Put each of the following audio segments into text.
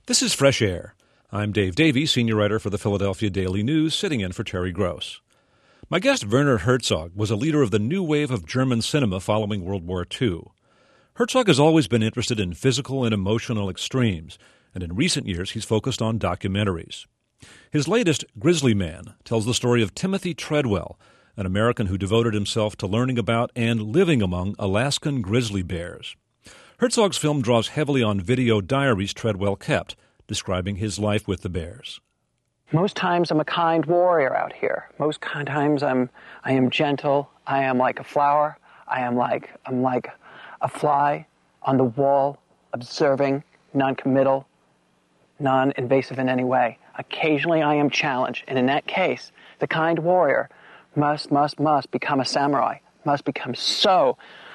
This is Fresh Air. I'm Dave Davey, senior writer for the Philadelphia Daily News, sitting in for Terry Gross. My guest, Werner Herzog, was a leader of the new wave of German cinema following World War II. Herzog has always been interested in physical and emotional extremes, and in recent years he's focused on documentaries. His latest, Grizzly Man, tells the story of Timothy Treadwell, an American who devoted himself to learning about and living among Alaskan grizzly bears. Herzog's film draws heavily on video diaries Treadwell kept, describing his life with the bears. Most times I'm a kind warrior out here. Most times I am gentle. I am like a flower. I'm like a fly on the wall, observing, non-committal, non-invasive in any way. Occasionally I am challenged, and in that case, the kind warrior must become a samurai, must become so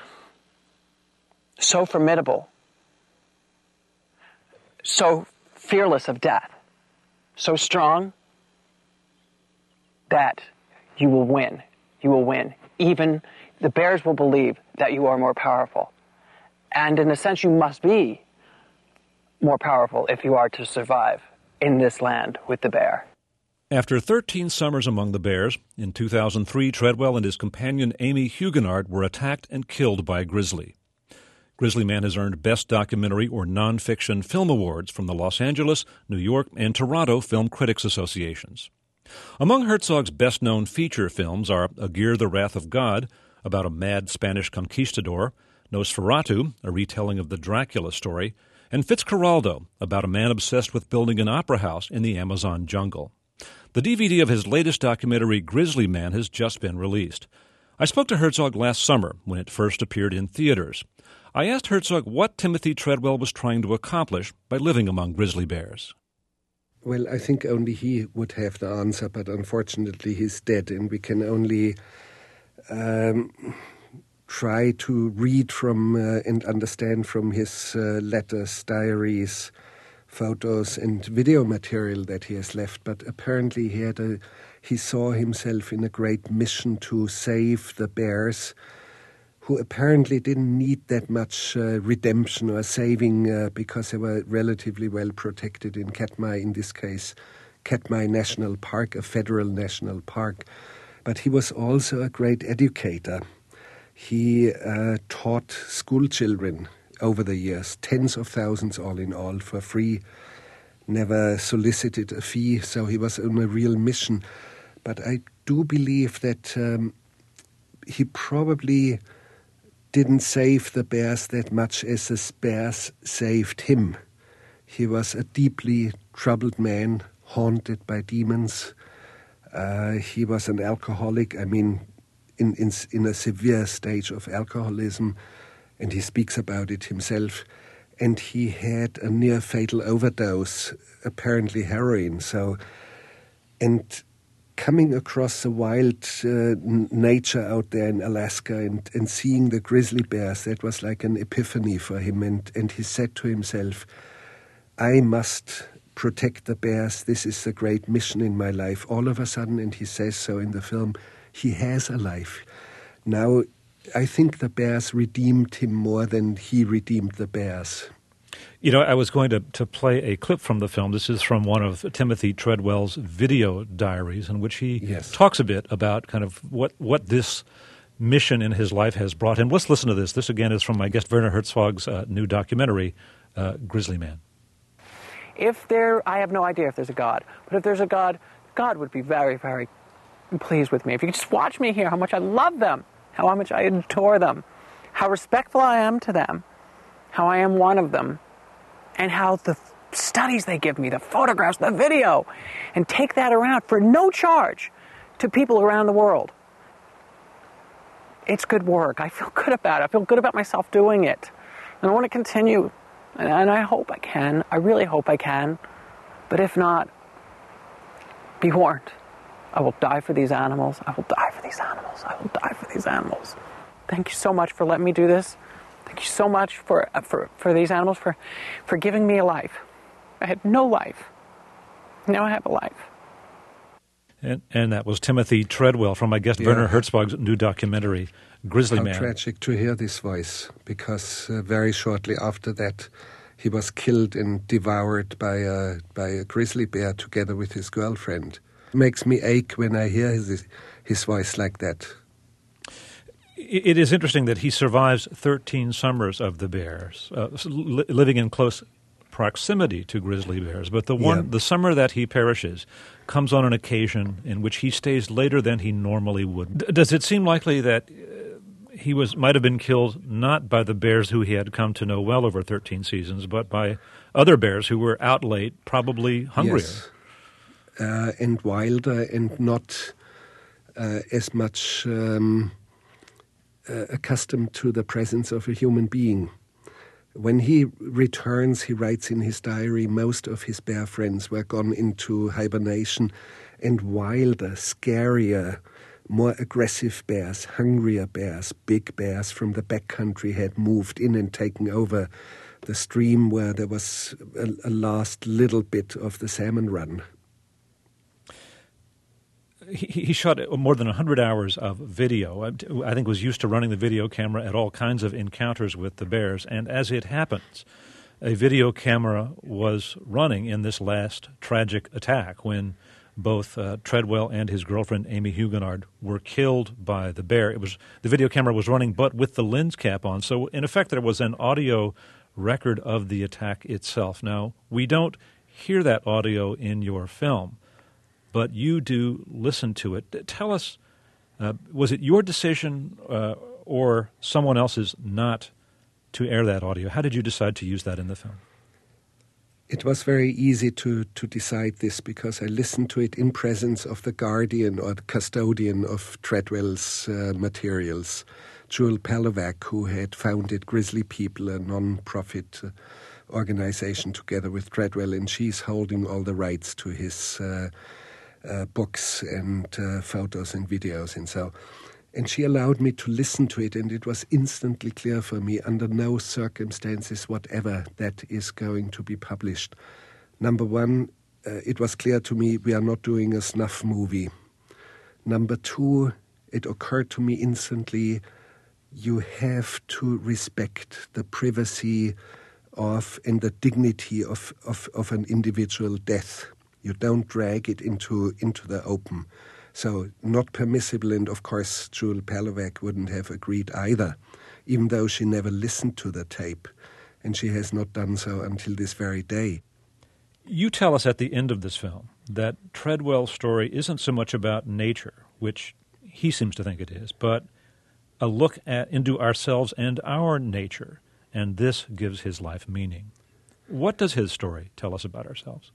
formidable, so fearless of death, so strong that you will win. You will win. Even the bears will believe that you are more powerful. And in a sense, you must be more powerful if you are to survive in this land with the bear. After 13 summers among the bears, in 2003, Treadwell and his companion Amy Huguenard were attacked and killed by a grizzly. Grizzly Man has earned Best Documentary or Nonfiction Film Awards from the Los Angeles, New York, and Toronto Film Critics Associations. Among Herzog's best-known feature films are Aguirre, the Wrath of God, about a mad Spanish conquistador, Nosferatu, a retelling of the Dracula story, and Fitzcarraldo, about a man obsessed with building an opera house in the Amazon jungle. The DVD of his latest documentary, Grizzly Man, has just been released. I spoke to Herzog last summer when it first appeared in theaters. I asked Herzog what Timothy Treadwell was trying to accomplish by living among grizzly bears. Well, I think only he would have the answer, but unfortunately he's dead, and we can only try to read from and understand from his letters, diaries, photos, and video material that he has left. But apparently he saw himself in a great mission to save the bears, who apparently didn't need that much redemption or saving because they were relatively well protected in Katmai, in this case, Katmai National Park, a federal national park. But he was also a great educator. He taught school children over the years, tens of thousands all in all, for free, never solicited a fee, so he was on a real mission. But I do believe that he probably didn't save the bears that much as the bears saved him. He was a deeply troubled man, haunted by demons. He was an alcoholic, in a severe stage of alcoholism, and he speaks about it himself. And he had a near-fatal overdose, apparently heroin. And coming across the wild nature out there in Alaska and seeing the grizzly bears, that was like an epiphany for him. And he said to himself, I must protect the bears. This is the great mission in my life. All of a sudden, and he says so in the film, he has a life. Now, I think the bears redeemed him more than he redeemed the bears. You know, I was going to play a clip from the film. This is from one of Timothy Treadwell's video diaries, in which he talks a bit about kind of what this mission in his life has brought him. Let's listen to this. This, again, is from my guest Werner Herzog's new documentary, Grizzly Man. I have no idea if there's a God, but if there's a God, God would be very, very pleased with me. If you could just watch me here, how much I love them, how much I adore them, how respectful I am to them, how I am one of them, and how the studies they give me, the photographs, the video, and take that around for no charge to people around the world. It's good work. I feel good about it. I feel good about myself doing it. And I want to continue. And I hope I can. I really hope I can. But if not, be warned. I will die for these animals. I will die for these animals. I will die for these animals. Thank you so much for letting me do this. Thank you so much for these animals, for giving me a life. I had no life. Now I have a life. And that was Timothy Treadwell from my guest Werner Herzog's new documentary, Grizzly Man. How tragic to hear this voice, because very shortly after that he was killed and devoured by a grizzly bear together with his girlfriend. It makes me ache when I hear his voice like that. It is interesting that he survives 13 summers of the bears, living in close proximity to grizzly bears. But the summer that he perishes comes on an occasion in which he stays later than he normally would. Does it seem likely that he might have been killed not by the bears who he had come to know well over 13 seasons, but by other bears who were out late, probably hungrier? Yes. And wilder and not as much accustomed to the presence of a human being. When he returns, he writes in his diary, most of his bear friends were gone into hibernation, and wilder, scarier, more aggressive bears, hungrier bears, big bears from the backcountry had moved in and taken over the stream where there was a last little bit of the salmon run. He shot more than 100 hours of video. I think was used to running the video camera at all kinds of encounters with the bears. And as it happens, a video camera was running in this last tragic attack when both Treadwell and his girlfriend, Amy Huguenard, were killed by the bear. The video camera was running, but with the lens cap on. So, in effect, there was an audio record of the attack itself. Now, we don't hear that audio in your film, but you do listen to it. Tell us, was it your decision or someone else's not to air that audio? How did you decide to use that in the film? It was very easy to decide this because I listened to it in presence of the guardian or the custodian of Treadwell's materials, Jewel Palovac, who had founded Grizzly People, a non-profit organization together with Treadwell, and she's holding all the rights to his books and photos and videos and so. And she allowed me to listen to it, and it was instantly clear for me, under no circumstances whatever, that is going to be published. Number one, it was clear to me we are not doing a snuff movie. Number two, it occurred to me instantly, you have to respect the privacy of and the dignity of an individual death. You don't drag it into the open. So not permissible, and of course Jewel Palovac wouldn't have agreed either, even though she never listened to the tape, and she has not done so until this very day. You tell us at the end of this film that Treadwell's story isn't so much about nature, which he seems to think it is, but a look into ourselves and our nature, and this gives his life meaning. What does his story tell us about ourselves?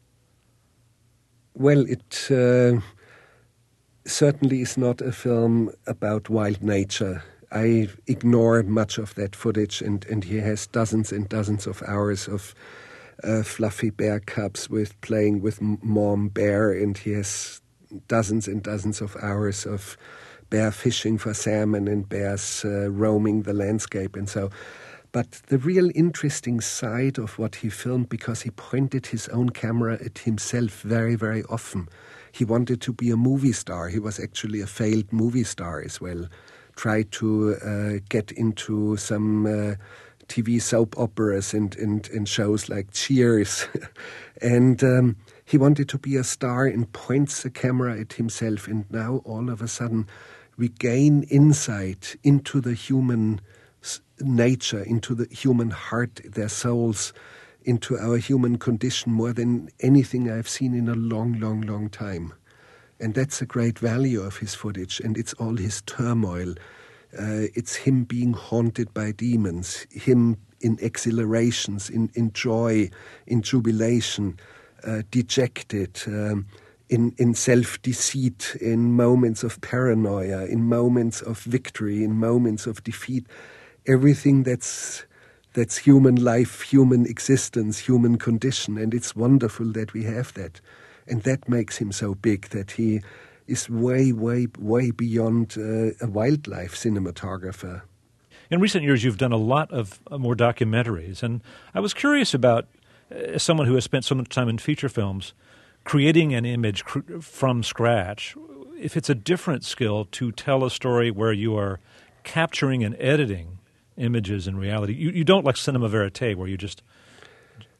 Well, it certainly is not a film about wild nature. I ignore much of that footage, and he has dozens and dozens of hours of fluffy bear cubs playing with mom bear, and he has dozens and dozens of hours of bear fishing for salmon and bears roaming the landscape and so. But the real interesting side of what he filmed, because he pointed his own camera at himself very, very often. He wanted to be a movie star. He was actually a failed movie star as well. Tried to get into some TV soap operas and shows like Cheers. And he wanted to be a star and points the camera at himself. And now all of a sudden we gain insight into the human nature, into the human heart, their souls, into our human condition more than anything I've seen in a long, long, long time. And that's a great value of his footage, and it's all his turmoil. It's him being haunted by demons, him in exhilarations, in joy, in jubilation, dejected, in self-deceit, in moments of paranoia, in moments of victory, in moments of defeat. Everything that's human life, human existence, human condition, and it's wonderful that we have that. And that makes him so big, that he is way, way, way beyond a wildlife cinematographer. In recent years, you've done a lot of more documentaries, and I was curious about, as someone who has spent so much time in feature films, creating an image from scratch, if it's a different skill to tell a story where you are capturing and editing images in reality. You don't like cinema verite, where you just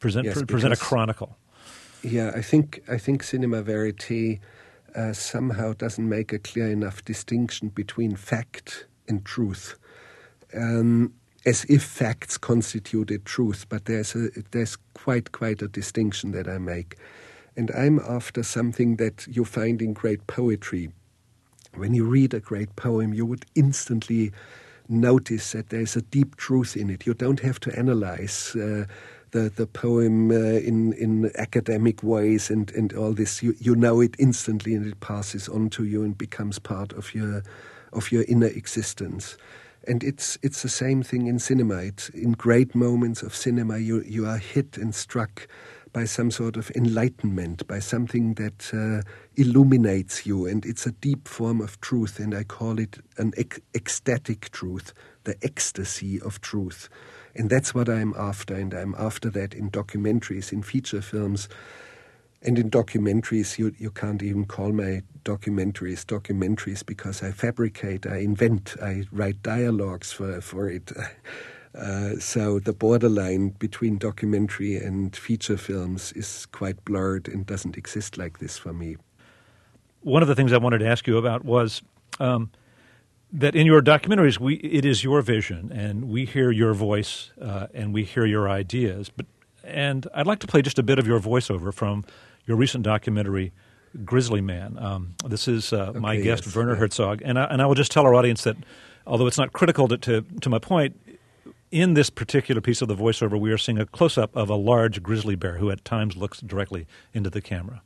present a chronicle. Yeah, I think cinema verite somehow doesn't make a clear enough distinction between fact and truth, as if facts constituted truth. But there's quite a distinction that I make, and I'm after something that you find in great poetry. When you read a great poem, you would instantly notice that there's a deep truth in it. You don't have to analyze the poem in academic ways and all this. You know it instantly, and it passes on to you and becomes part of your inner existence. And it's the same thing in cinema. In great moments of cinema, you are hit and struck by some sort of enlightenment, by something that illuminates you, and it's a deep form of truth, and I call it an ecstatic truth, the ecstasy of truth. And that's what I'm after, and I'm after that in documentaries, in feature films. And in documentaries, you can't even call my documentaries because I fabricate, I invent, I write dialogues for it. So the borderline between documentary and feature films is quite blurred and doesn't exist like this for me. One of the things I wanted to ask you about was that in your documentaries, it is your vision, and we hear your voice, and we hear your ideas. And I'd like to play just a bit of your voiceover from your recent documentary, Grizzly Man. This is my guest, Werner Herzog, and I will just tell our audience that, although it's not critical to my point, in this particular piece of the voiceover, we are seeing a close-up of a large grizzly bear who at times looks directly into the camera.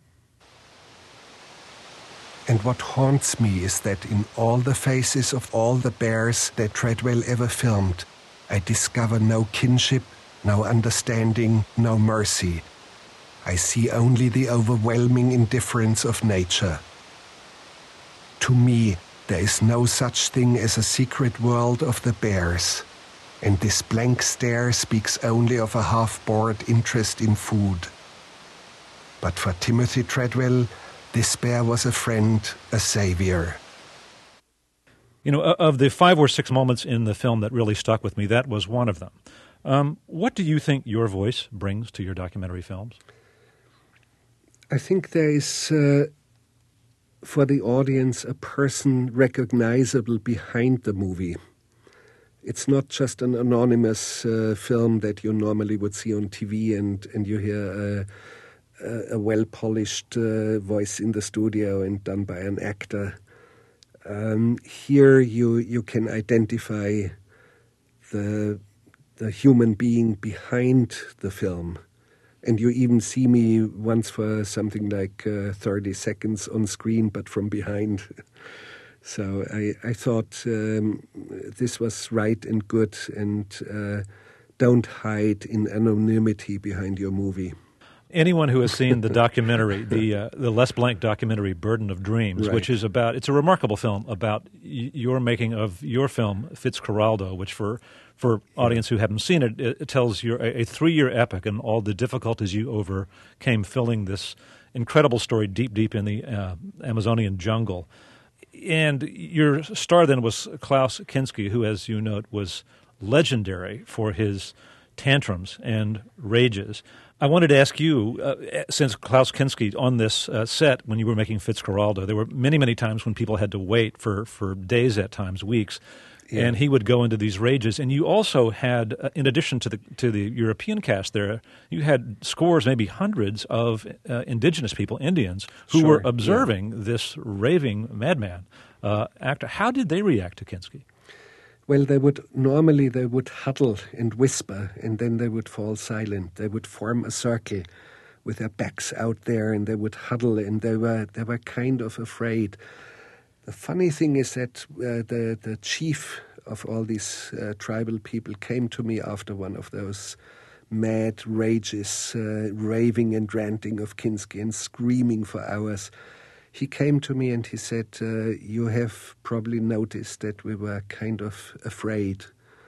And what haunts me is that in all the faces of all the bears that Treadwell ever filmed, I discover no kinship, no understanding, no mercy. I see only the overwhelming indifference of nature. To me, there is no such thing as a secret world of the bears. And this blank stare speaks only of a half-bored interest in food. But for Timothy Treadwell, this bear was a friend, a savior. You know, of the 5 or 6 moments in the film that really stuck with me, that was one of them. What do you think your voice brings to your documentary films? I think there is, for the audience, a person recognizable behind the movie. It's not just an anonymous film that you normally would see on TV and you hear a well-polished voice in the studio and done by an actor. Here you can identify the human being behind the film. And you even see me once for something like 30 seconds on screen, but from behind. So I thought this was right and good, and don't hide in anonymity behind your movie. Anyone who has seen the documentary, the Les Blank documentary, Burden of Dreams, right, which is it's a remarkable film about your making of your film, Fitzcarraldo, which for audience who haven't seen it, it tells you a 3-year epic and all the difficulties you overcame filling this incredible story deep in the Amazonian jungle. And your star then was Klaus Kinski, who, as you note, was legendary for his tantrums and rages. I wanted to ask you, since Klaus Kinski on this set, when you were making Fitzcarraldo, there were many times when people had to wait for days at times, weeks, and he would go into these rages. And you also had, in addition to the European cast there, you had scores, maybe hundreds of indigenous people, Indians, who were observing this raving madman actor. How did they react to Kinski? Well, they would huddle and whisper, and then they would fall silent. They would form a circle with their backs out there, and they would huddle, and they were kind of afraid. The funny thing is that the chief of all these tribal people came to me after one of those mad rages, raving and ranting of Kinski and screaming for hours. He came to me and he said, you have probably noticed that we were kind of afraid.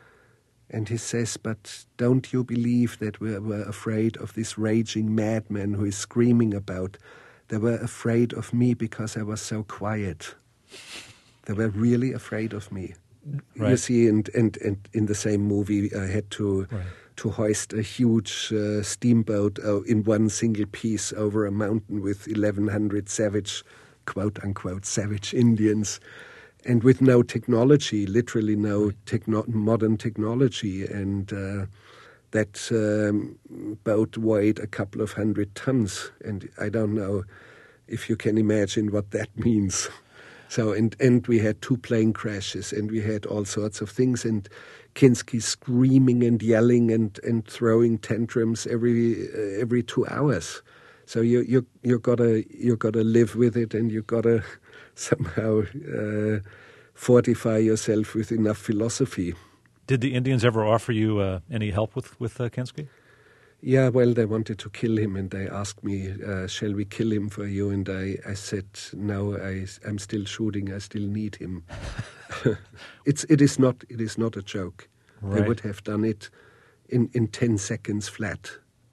And he says, but don't you believe that we were afraid of this raging madman who is screaming about? They were afraid of me because I was so quiet. They were really afraid of me. Right. You see, and in the same movie, I had to hoist a huge steamboat in one single piece over a mountain with 1,100 savage, quote-unquote, savage Indians, and with no technology, literally no modern technology. And that boat weighed a couple of 100 tons, and I don't know if you can imagine what that means. So, and we had 2 plane crashes, and we had all sorts of things, and Kinski screaming and yelling and throwing tantrums every 2 hours. So you gotta live with it, and you gotta somehow fortify yourself with enough philosophy. Did the Indians ever offer you any help with Kinski? Yeah, well, they wanted to kill him, and they asked me, shall we kill him for you? And I said, no, I'm still shooting. I still need him. It is not a joke. Right. They would have done it in 10 seconds flat.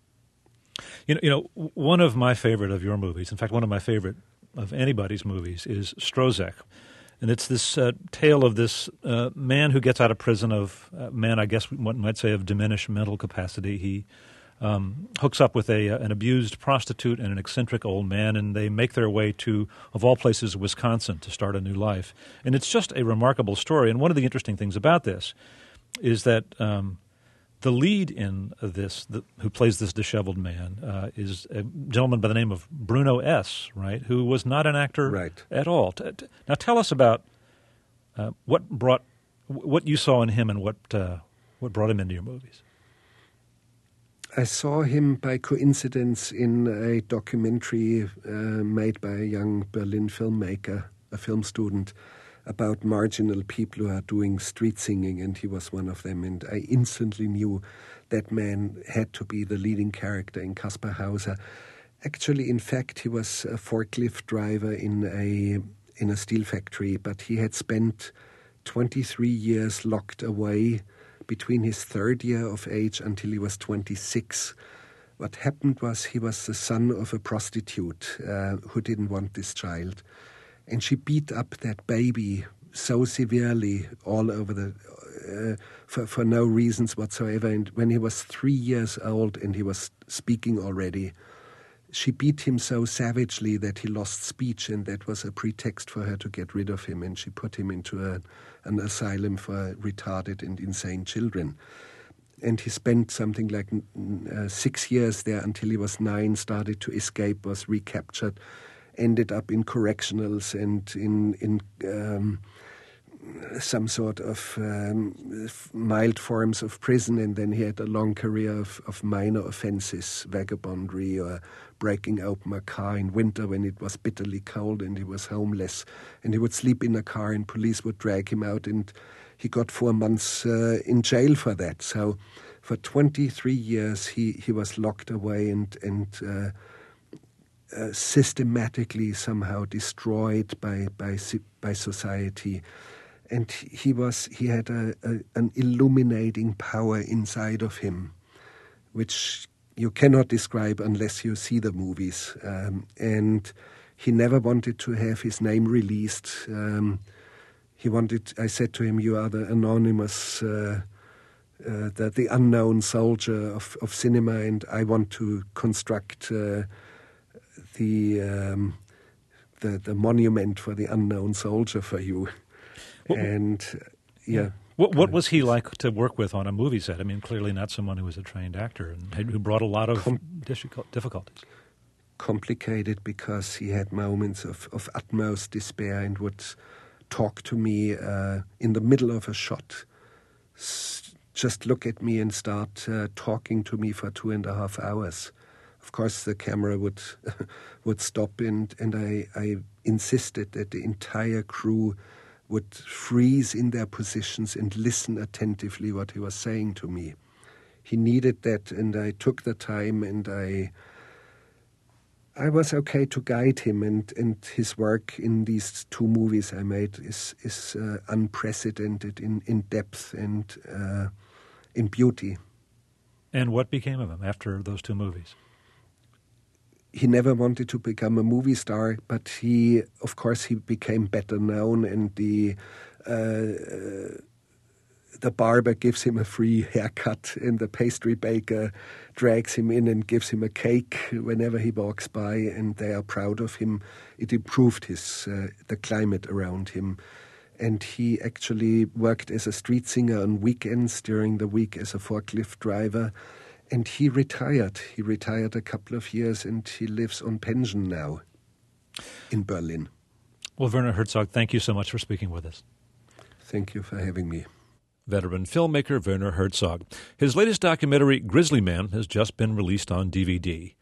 You know, one of my favorite of your movies, in fact, one of my favorite of anybody's movies, is Strozek. And it's this tale of this man who gets out of prison man, I guess one might say, of diminished mental capacity. He hooks up with an abused prostitute and an eccentric old man, and they make their way to, of all places, Wisconsin to start a new life. And it's just a remarkable story. And one of the interesting things about this is that the lead in this, who plays this disheveled man, is a gentleman by the name of Bruno S., right, who was not an actor at all. Now tell us about what you saw in him and what brought him into your movies. I saw him by coincidence in a documentary made by a young Berlin filmmaker, a film student, about marginal people who are doing street singing, and he was one of them. And I instantly knew that man had to be the leading character in Kaspar Hauser. Actually, in fact, he was a forklift driver in a steel factory, but he had spent 23 years locked away between his 3rd year of age until he was 26. What happened was he was the son of a prostitute who didn't want this child. And she beat up that baby so severely all over for no reasons whatsoever. And when he was 3 years old and he was speaking already, she beat him so savagely that he lost speech, and that was a pretext for her to get rid of him. And she put him into an asylum for retarded and insane children. And he spent something like 6 years there until he was 9, started to escape, was recaptured, ended up in correctionals and in some sort of mild forms of prison, and then he had a long career of minor offenses, vagabondry or breaking open a car in winter when it was bitterly cold and he was homeless, and he would sleep in a car and police would drag him out, and he got 4 months in jail for that. So for 23 years he was locked away and systematically somehow destroyed by society. And he had an illuminating power inside of him, which you cannot describe unless you see the movies. And he never wanted to have his name released. I said to him, "You are the anonymous, the unknown soldier of cinema, and I want to construct the monument for the unknown soldier for you." And yeah. What was he like to work with on a movie set? I mean, clearly not someone who was a trained actor and who brought a lot of difficulties. Complicated, because he had moments of utmost despair and would talk to me in the middle of a shot. Just look at me and start talking to me for 2.5 hours. Of course, the camera would stop, and I insisted that the entire crew would freeze in their positions and listen attentively what he was saying to me. He needed that, and I took the time, and I was okay to guide him, and his work in these 2 movies I made is unprecedented in depth and in beauty. And what became of him after those 2 movies? He never wanted to become a movie star, but of course he became better known, and the The barber gives him a free haircut, and the pastry baker drags him in and gives him a cake whenever he walks by, and they are proud of him. It improved the climate around him. And he actually worked as a street singer on weekends, during the week as a forklift driver. And he retired. He retired a couple of years, and he lives on pension now in Berlin. Well, Werner Herzog, thank you so much for speaking with us. Thank you for having me. Veteran filmmaker Werner Herzog. His latest documentary, Grizzly Man, has just been released on DVD.